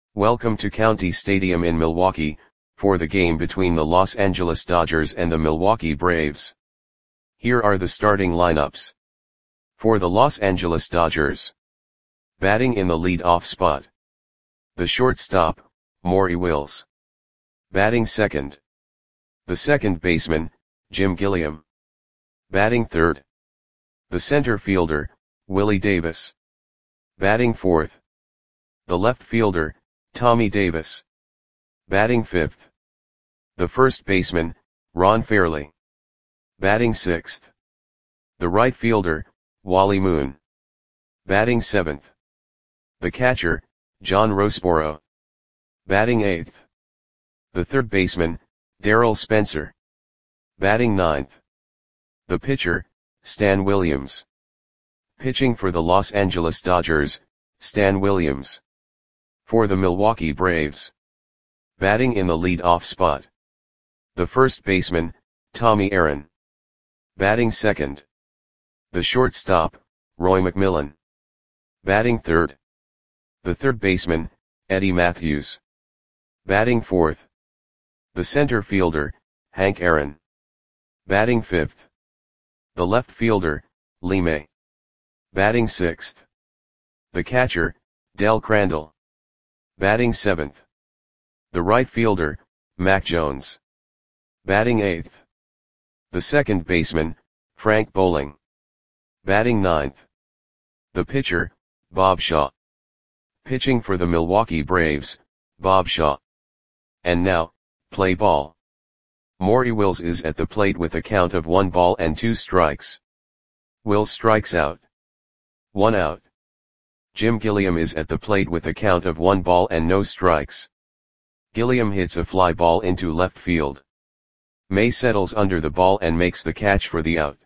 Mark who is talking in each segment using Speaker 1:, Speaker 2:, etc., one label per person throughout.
Speaker 1: Welcome to County Stadium in Milwaukee, for the game between the Los Angeles Dodgers and the Milwaukee Braves. Here are the starting lineups. For the Los Angeles Dodgers. Batting in the lead-off spot. The shortstop, Maury Wills. Batting second. The second baseman, Jim Gilliam. Batting third. The center fielder, Willie Davis. Batting fourth. The left fielder, Tommy Davis. Batting fifth. The first baseman, Ron Fairly. Batting sixth. The right fielder, Wally Moon. Batting seventh. The catcher, John Roseboro. Batting eighth. The third baseman, Darryl Spencer. Batting ninth. The pitcher, Stan Williams. Pitching for the Los Angeles Dodgers, Stan Williams. For the Milwaukee Braves. Batting in the lead-off spot. The first baseman, Tommy Aaron. Batting second. The shortstop, Roy McMillan. Batting third. The third baseman, Eddie Matthews. Batting fourth. The center fielder, Hank Aaron. Batting fifth. The left fielder, Lee May. Batting sixth. The catcher, Del Crandall. Batting seventh. The right fielder, Mac Jones. Batting eighth. The second baseman, Frank Bowling. Batting ninth. The pitcher, Bob Shaw. Pitching for the Milwaukee Braves, Bob Shaw. And now, play ball. Maury Wills is at the plate with a count of 1 ball and 2 strikes. Wills strikes out. 1 out. Jim Gilliam is at the plate with a count of 1 ball and no strikes. Gilliam hits a fly ball into left field. May settles under the ball and makes the catch for the out.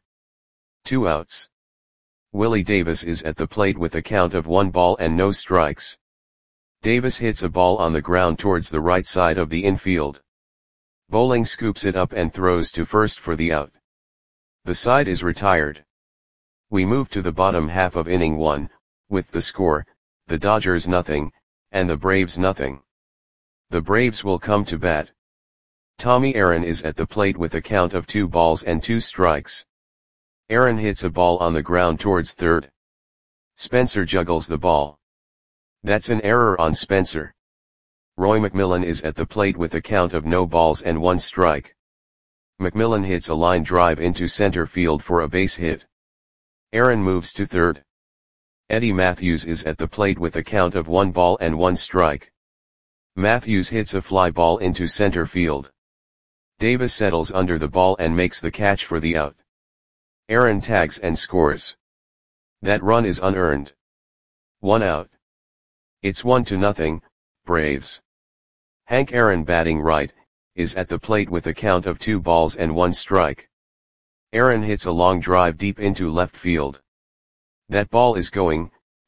Speaker 1: 2 outs. Willie Davis is at the plate with a count of 1 ball and no strikes. Davis hits a ball on the ground towards the right side of the infield. Bowling scoops it up and throws to first for the out. The side is retired. We move to the bottom half of inning 1, with the score, the Dodgers nothing, and the Braves nothing. The Braves will come to bat. Tommy Aaron is at the plate with a count of 2 balls and 2 strikes. Aaron hits a ball on the ground towards third. Spencer juggles the ball. That's an error on Spencer. Roy McMillan is at the plate with a count of no balls and 1 strike. McMillan hits a line drive into center field for a base hit. Aaron moves to third. Eddie Matthews is at the plate with a count of 1 ball and 1 strike. Matthews hits a fly ball into center field. Davis settles under the ball and makes the catch for the out. Aaron tags and scores. That run is unearned. 1 out. It's 1-0, Braves. Hank Aaron, batting right, is at the plate with a count of 2 balls and 1 strike. Aaron hits a long drive deep into left field. That ball is gone.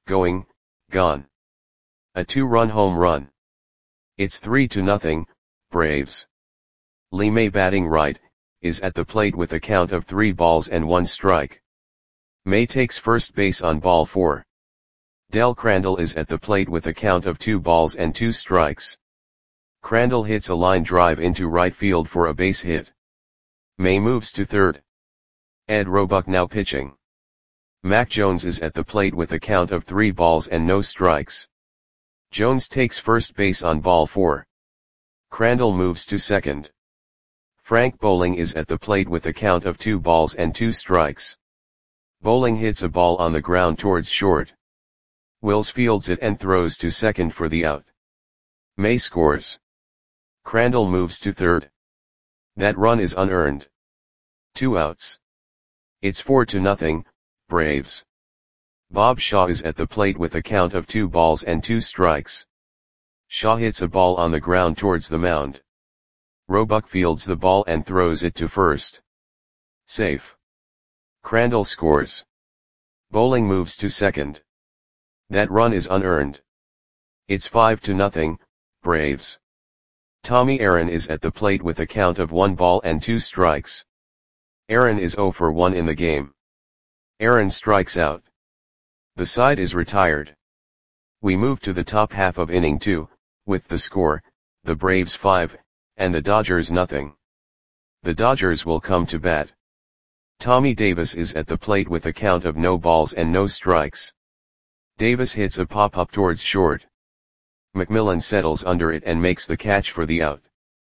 Speaker 1: A 2-run home run. It's 3-0, Braves. Lee May, batting right, is at the plate with a count of 3 balls and 1 strike. May takes first base on ball 4. Del Crandall is at the plate with a count of 2 balls and 2 strikes. Crandall hits a line drive into right field for a base hit. May moves to third. Ed Roebuck now pitching. Mac Jones is at the plate with a count of 3 balls and no strikes. Jones takes first base on ball 4. Crandall moves to second. Frank Bowling is at the plate with a count of 2 balls and 2 strikes. Bowling hits a ball on the ground towards short. Wills fields it and throws to second for the out. May scores. Crandall moves to third. That run is unearned. 2 outs. It's 4-0, Braves. Bob Shaw is at the plate with a count of 2 balls and 2 strikes. Shaw hits a ball on the ground towards the mound. Roebuck fields the ball and throws it to first. Safe. Crandall scores. Bowling moves to second. That run is unearned. It's 5-0, Braves. Tommy Aaron is at the plate with a count of 1 ball and 2 strikes. Aaron is 0 for 1 in the game. Aaron strikes out. The side is retired. We move to the top half of inning 2, with the score, the Braves 5, and the Dodgers nothing. The Dodgers will come to bat. Tommy Davis is at the plate with a count of no balls and no strikes. Davis hits a pop-up towards short. McMillan settles under it and makes the catch for the out.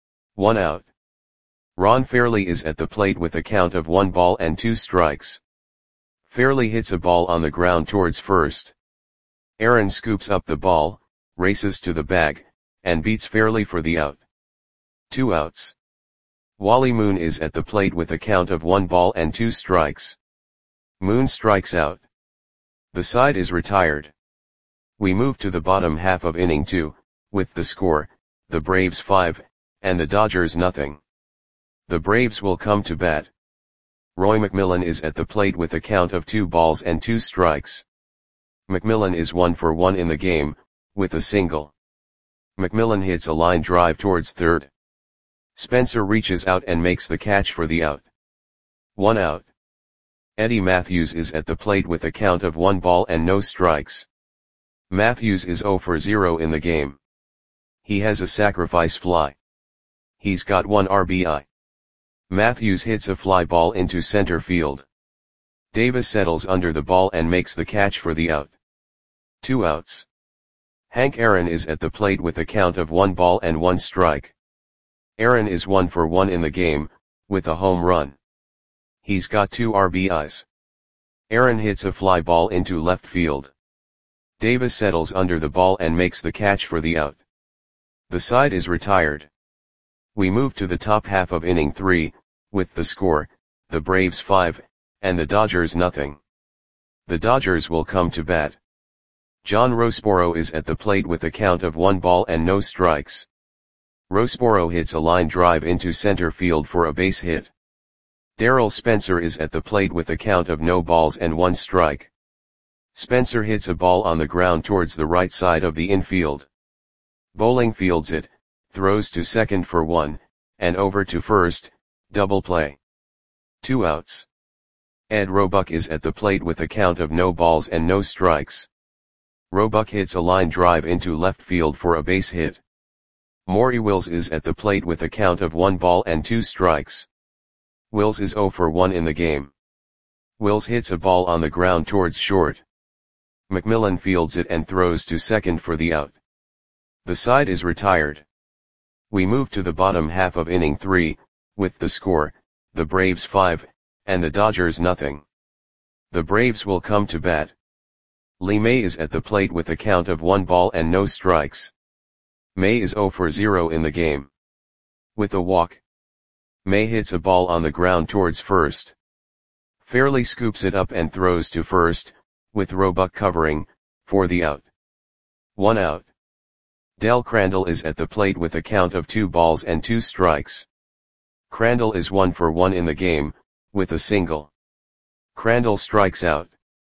Speaker 1: 1 out. Ron Fairly is at the plate with a count of 1 ball and 2 strikes. Fairly hits a ball on the ground towards first. Aaron scoops up the ball, races to the bag, and beats Fairly for the out. 2 outs. Wally Moon is at the plate with a count of 1 ball and 2 strikes. Moon strikes out. The side is retired. We move to the bottom half of inning 2, with the score, the Braves 5, and the Dodgers nothing. The Braves will come to bat. Roy McMillan is at the plate with a count of 2 balls and 2 strikes. McMillan is 1 for 1 in the game, with a single. McMillan hits a line drive towards third. Spencer reaches out and makes the catch for the out. 1 out. Eddie Matthews is at the plate with a count of 1 ball and no strikes. Matthews is 0 for 0 in the game. He has a sacrifice fly. He's got 1 RBI. Matthews hits a fly ball into center field. Davis settles under the ball and makes the catch for the out. 2 outs. Hank Aaron is at the plate with a count of 1 ball and 1 strike. Aaron is 1 for 1 in the game, with a home run. He's got 2 RBIs. Aaron hits a fly ball into left field. Davis settles under the ball and makes the catch for the out. The side is retired. We move to the top half of inning 3, with the score, the Braves 5, and the Dodgers nothing. The Dodgers will come to bat. John Roseboro is at the plate with a count of 1 ball and no strikes. Roseboro hits a line drive into center field for a base hit. Darrell Spencer is at the plate with a count of no balls and 1 strike. Spencer hits a ball on the ground towards the right side of the infield. Bowling fields it, throws to second for 1, and over to first, double play. 2 outs. Ed Roebuck is at the plate with a count of no balls and no strikes. Roebuck hits a line drive into left field for a base hit. Maury Wills is at the plate with a count of 1 ball and 2 strikes. Wills is 0 for 1 in the game. Wills hits a ball on the ground towards short. McMillan fields it and throws to second for the out. The side is retired. We move to the bottom half of inning 3, with the score, the Braves 5, and the Dodgers nothing. The Braves will come to bat. Lee May is at the plate with a count of 1 ball and no strikes. May is 0 for 0 in the game. With a walk. May hits a ball on the ground towards first. Fairly scoops it up and throws to first, with Roebuck covering, for the out. 1 out. Del Crandall is at the plate with a count of 2 balls and 2 strikes. Crandall is 1 for 1 in the game, with a single. Crandall strikes out.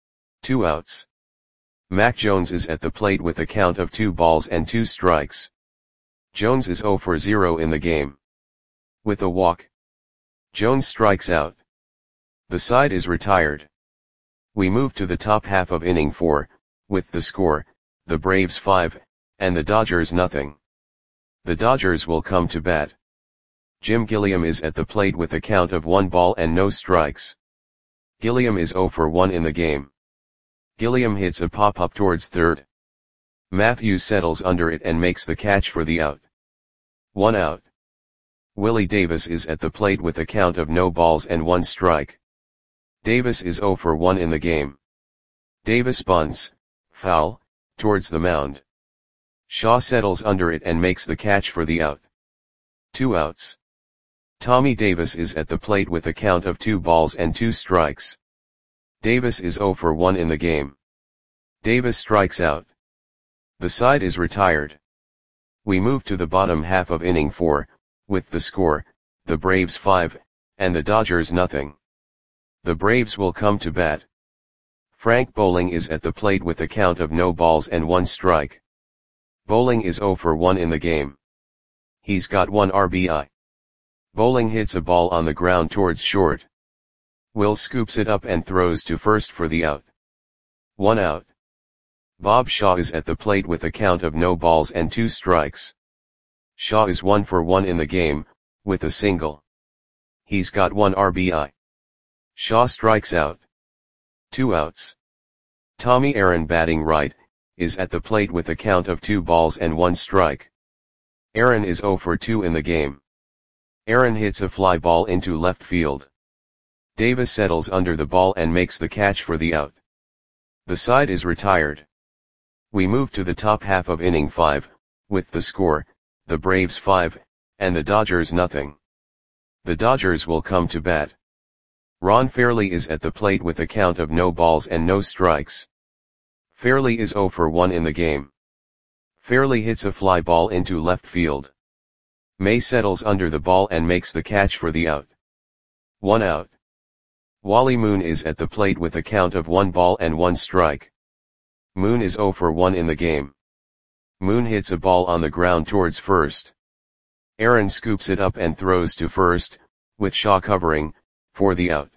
Speaker 1: 2 outs. Mac Jones is at the plate with a count of 2 balls and 2 strikes. Jones is 0 for 0 in the game. With a walk. Jones strikes out. The side is retired. We move to the top half of inning 4, with the score, the Braves 5, and the Dodgers nothing. The Dodgers will come to bat. Jim Gilliam is at the plate with a count of 1 ball and no strikes. Gilliam is 0 for 1 in the game. Gilliam hits a pop-up towards third. Matthews settles under it and makes the catch for the out. 1 out. Willie Davis is at the plate with a count of no balls and 1 strike. Davis is 0 for 1 in the game. Davis bunts, foul, towards the mound. Shaw settles under it and makes the catch for the out. 2 outs. Tommy Davis is at the plate with a count of 2 balls and 2 strikes. Davis is 0 for 1 in the game. Davis strikes out. The side is retired. We move to the bottom half of inning 4, with the score, the Braves 5, and the Dodgers nothing. The Braves will come to bat. Frank Bowling is at the plate with a count of no balls and 1 strike. Bowling is 0 for 1 in the game. He's got 1 RBI. Bowling hits a ball on the ground towards short. Will scoops it up and throws to first for the out. 1 out. Bob Shaw is at the plate with a count of no balls and 2 strikes. Shaw is 1 for 1 in the game, with a single. He's got 1 RBI. Shaw strikes out. 2 outs. Tommy Aaron, batting right, is at the plate with a count of 2 balls and 1 strike. Aaron is 0 for 2 in the game. Aaron hits a fly ball into left field. Davis settles under the ball and makes the catch for the out. The side is retired. We move to the top half of inning 5, with the score, the Braves 5, and the Dodgers nothing. The Dodgers will come to bat. Ron Fairly is at the plate with a count of no balls and no strikes. Fairly is 0 for 1 in the game. Fairly hits a fly ball into left field. May settles under the ball and makes the catch for the out. 1 out. Wally Moon is at the plate with a count of 1 ball and 1 strike. Moon is 0 for 1 in the game. Moon hits a ball on the ground towards first. Aaron scoops it up and throws to first, with Shaw covering, for the out.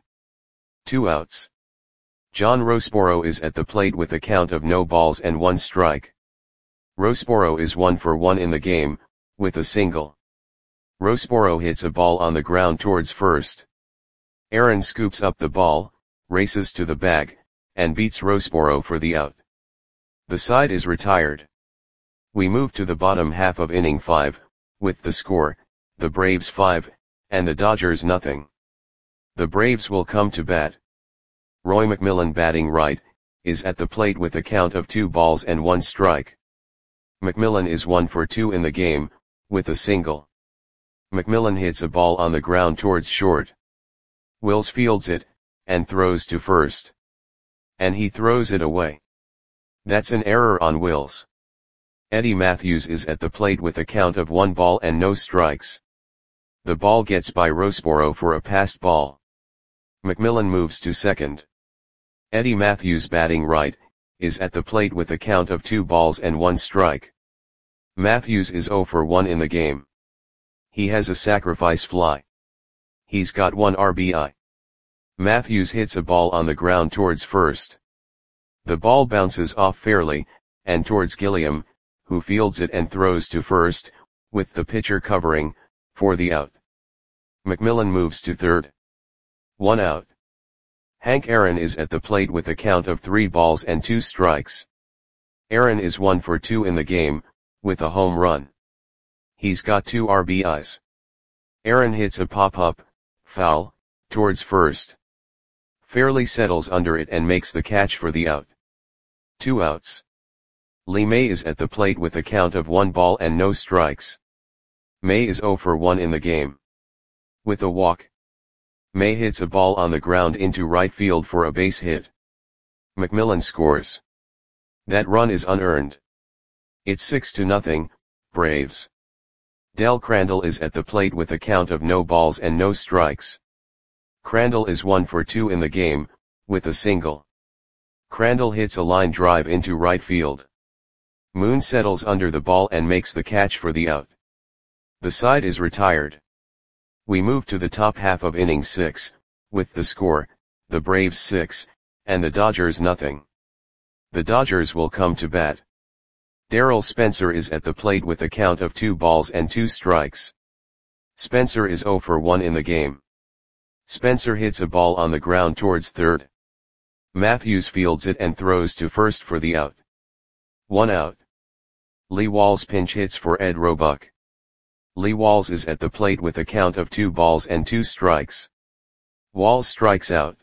Speaker 1: 2 outs. John Roseboro is at the plate with a count of no balls and 1 strike. Roseboro is 1 for 1 in the game, with a single. Roseboro hits a ball on the ground towards first. Aaron scoops up the ball, races to the bag, and beats Roseboro for the out. The side is retired. We move to the bottom half of inning 5, with the score, the Braves 5, and the Dodgers nothing. The Braves will come to bat. Roy McMillan, batting right, is at the plate with a count of 2 balls and 1 strike. McMillan is 1 for 2 in the game, with a single. McMillan hits a ball on the ground towards short. Wills fields it, and throws to first. And he throws it away. That's an error on Wills. Eddie Matthews is at the plate with a count of 1 ball and no strikes. The ball gets by Roseboro for a passed ball. McMillan moves to second. Eddie Matthews, batting right, is at the plate with a count of 2 balls and 1 strike. Matthews is 0 for 1 in the game. He has a sacrifice fly. He's got 1 RBI. Matthews hits a ball on the ground towards first. The ball bounces off Fairly, and towards Gilliam, who fields it and throws to first, with the pitcher covering, for the out. McMillan moves to third. 1 out. Hank Aaron is at the plate with a count of 3 balls and 2 strikes. Aaron is 1 for 2 in the game, with a home run. He's got 2 RBIs. Aaron hits a pop-up, foul, towards first. Fairly settles under it and makes the catch for the out. 2 outs. Lee May is at the plate with a count of 1 ball and no strikes. May is 0 for 1 in the game. With a walk. May hits a ball on the ground into right field for a base hit. McMillan scores. That run is unearned. It's 6-0, Braves. Del Crandall is at the plate with a count of no balls and no strikes. Crandall is 1 for 2 in the game, with a single. Crandall hits a line drive into right field. Moon settles under the ball and makes the catch for the out. The side is retired. We move to the top half of inning 6, with the score, the Braves 6, and the Dodgers nothing. The Dodgers will come to bat. Darrell Spencer is at the plate with a count of 2 balls and 2 strikes. Spencer is 0 for 1 in the game. Spencer hits a ball on the ground towards third. Matthews fields it and throws to first for the out. 1 out. Lee Walls pinch hits for Ed Roebuck. Lee Walls is at the plate with a count of 2 balls and 2 strikes. Walls strikes out.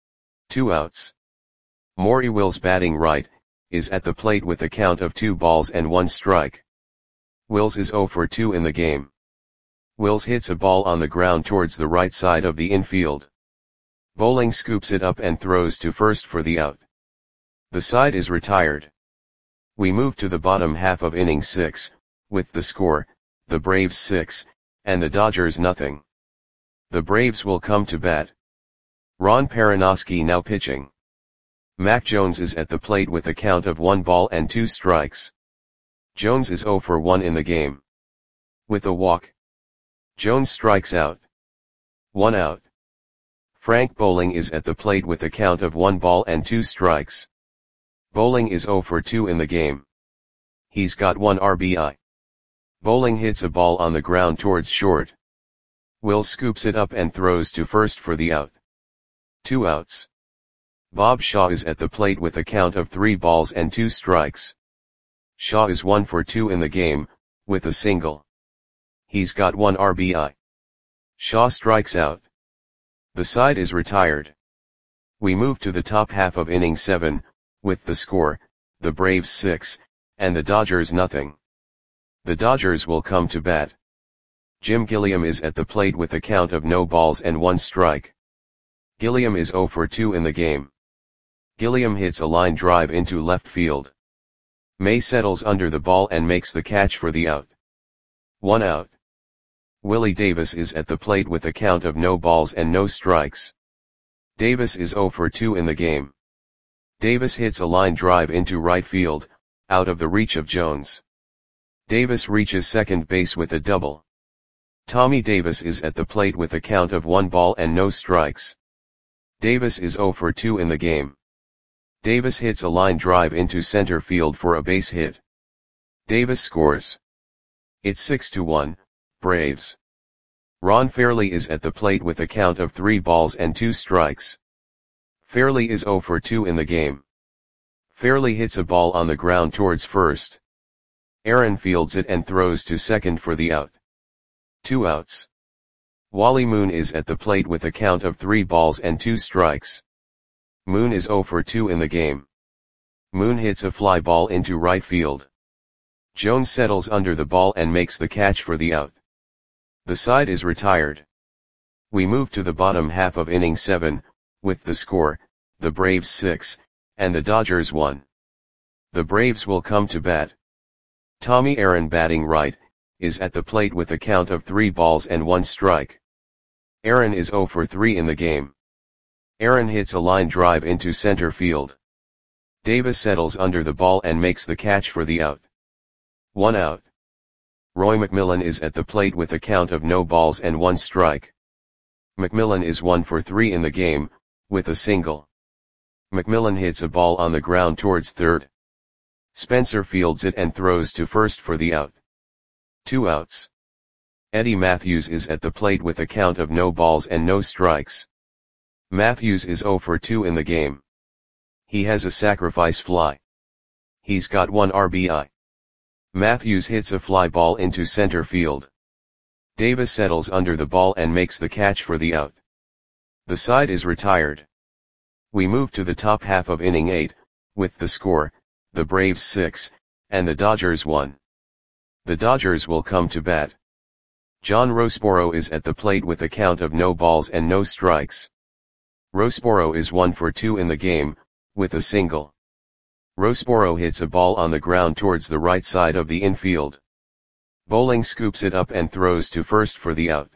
Speaker 1: 2 outs. Maury Wills, batting right, is at the plate with a count of 2 balls and 1 strike. Wills is 0 for 2 in the game. Wills hits a ball on the ground towards the right side of the infield. Bowling scoops it up and throws to first for the out. The side is retired. We move to the bottom half of inning 6, with the score, the Braves 6, and the Dodgers nothing. The Braves will come to bat. Ron Perranoski now pitching. Mac Jones is at the plate with a count of 1 ball and 2 strikes. Jones is 0 for 1 in the game. With a walk. Jones strikes out. 1 out. Frank Bowling is at the plate with a count of 1 ball and 2 strikes. Bowling is 0 for 2 in the game. He's got 1 RBI. Bowling hits a ball on the ground towards short. Will scoops it up and throws to first for the out. 2 outs. Bob Shaw is at the plate with a count of 3 balls and 2 strikes. Shaw is 1 for 2 in the game, with a single. He's got 1 RBI. Shaw strikes out. The side is retired. We move to the top half of inning 7, with the score, the Braves 6, and the Dodgers nothing. The Dodgers will come to bat. Jim Gilliam is at the plate with a count of no balls and 1 strike. Gilliam is 0 for 2 in the game. Gilliam hits a line drive into left field. May settles under the ball and makes the catch for the out. 1 out. Willie Davis is at the plate with a count of no balls and no strikes. Davis is 0 for 2 in the game. Davis hits a line drive into right field, out of the reach of Jones. Davis reaches second base with a double. Tommy Davis is at the plate with a count of 1 ball and no strikes. Davis is 0 for 2 in the game. Davis hits a line drive into center field for a base hit. Davis scores. It's 6-1, Braves. Ron Fairley is at the plate with a count of 3 balls and 2 strikes. Fairley is 0 for 2 in the game. Fairley hits a ball on the ground towards first. Aaron fields it and throws to second for the out. 2 outs. Wally Moon is at the plate with a count of 3 balls and 2 strikes. Moon is 0 for 2 in the game. Moon hits a fly ball into right field. Jones settles under the ball and makes the catch for the out. The side is retired. We move to the bottom half of inning 7, with the score, the Braves 6, and the Dodgers 1. The Braves will come to bat. Tommy Aaron, batting right, is at the plate with a count of 3 balls and 1 strike. Aaron is 0 for 3 in the game. Aaron hits a line drive into center field. Davis settles under the ball and makes the catch for the out. 1 out. Roy McMillan is at the plate with a count of no balls and 1 strike. McMillan is 1 for 3 in the game, with a single. McMillan hits a ball on the ground towards third. Spencer fields it and throws to first for the out. 2 outs. Eddie Matthews is at the plate with a count of no balls and no strikes. Matthews is 0 for 2 in the game. He has a sacrifice fly. He's got 1 RBI. Matthews hits a fly ball into center field. Davis settles under the ball and makes the catch for the out. The side is retired. We move to the top half of inning 8, with the score, the Braves 6, and the Dodgers 1. The Dodgers will come to bat. John Roseboro is at the plate with a count of no balls and no strikes. Roseboro is 1 for 2 in the game, with a single. Roseboro hits a ball on the ground towards the right side of the infield. Bowling scoops it up and throws to first for the out.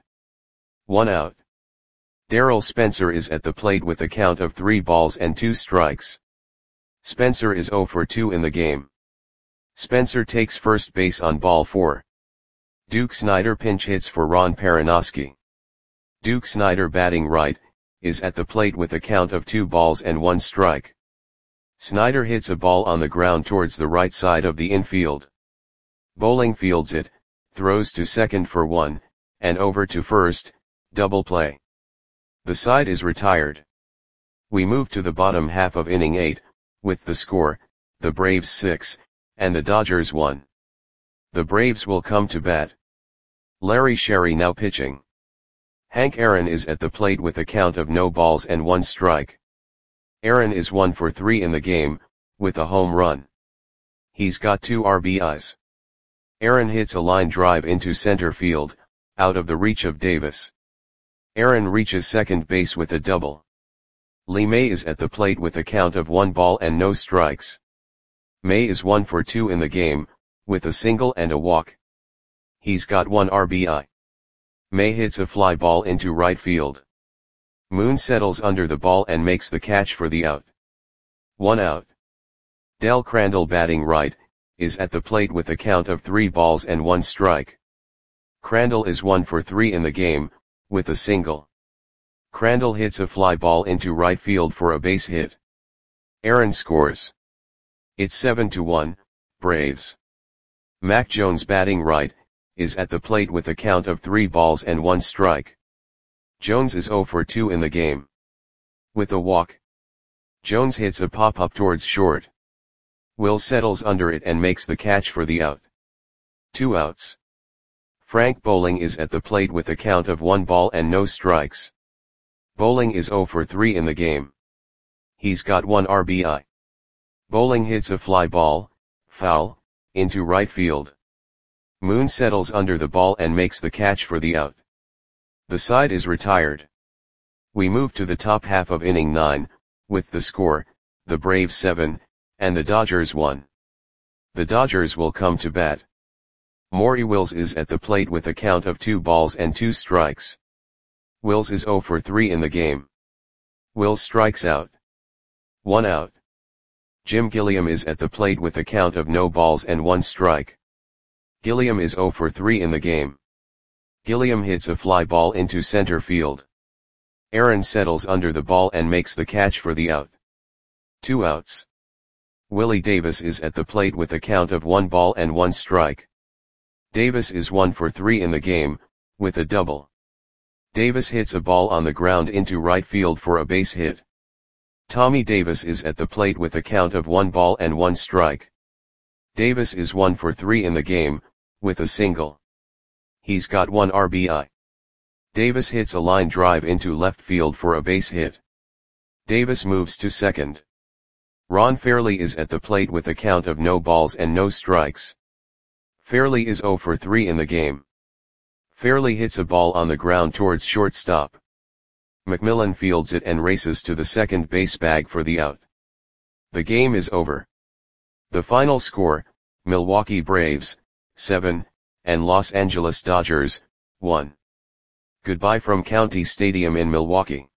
Speaker 1: 1 out. Darrell Spencer is at the plate with a count of 3 balls and 2 strikes. Spencer is 0 for 2 in the game. Spencer takes first base on ball 4. Duke Snider pinch hits for Ron Perranoski. Duke Snider, batting right, is at the plate with a count of 2 balls and 1 strike. Snider hits a ball on the ground towards the right side of the infield. Bowling fields it, throws to second for 1, and over to first, double play. The side is retired. We move to the bottom half of inning 8, with the score, the Braves 6, and the Dodgers 1. The Braves will come to bat. Larry Sherry now pitching. Hank Aaron is at the plate with a count of no balls and 1 strike. Aaron is 1 for 3 in the game, with a home run. He's got 2 RBIs. Aaron hits a line drive into center field, out of the reach of Davis. Aaron reaches second base with a double. Lee May is at the plate with a count of 1 ball and no strikes. May is 1 for 2 in the game, with a single and a walk. He's got 1 RBI. May hits a fly ball into right field. Moon settles under the ball and makes the catch for the out. 1 out. Del Crandall, batting right, is at the plate with a count of 3 balls and 1 strike. Crandall is 1 for 3 in the game, with a single. Crandall hits a fly ball into right field for a base hit. Aaron scores. It's 7-1, Braves. Mac Jones batting right, is at the plate with a count of 3 balls and 1 strike. Jones is 0 for 2 in the game. With a walk, Jones hits a pop-up towards short. Will settles under it and makes the catch for the out. 2 outs. Frank Bowling is at the plate with a count of 1 ball and no strikes. Bowling is 0 for 3 in the game. He's got 1 RBI. Bowling hits a fly ball, foul, into right field. Moon settles under the ball and makes the catch for the out. The side is retired. We move to the top half of inning 9, with the score, the Braves 7, and the Dodgers 1. The Dodgers will come to bat. Maury Wills is at the plate with a count of 2 balls and 2 strikes. Wills is 0 for 3 in the game. Wills strikes out. 1 out. Jim Gilliam is at the plate with a count of no balls and 1 strike. Gilliam is 0 for 3 in the game. Gilliam hits a fly ball into center field. Aaron settles under the ball and makes the catch for the out. 2 outs. Willie Davis is at the plate with a count of 1 ball and 1 strike. Davis is 1 for 3 in the game, with a double. Davis hits a ball on the ground into right field for a base hit. Tommy Davis is at the plate with a count of 1 ball and 1 strike. Davis is 1 for 3 in the game, with a single. He's got 1 RBI. Davis hits a line drive into left field for a base hit. Davis moves to second. Ron Fairley is at the plate with a count of no balls and no strikes. Fairley is 0 for 3 in the game. Fairley hits a ball on the ground towards shortstop. McMillan fields it and races to the second base bag for the out. The game is over. The final score, Milwaukee Braves, 7, and Los Angeles Dodgers, 1. Goodbye from County Stadium in Milwaukee.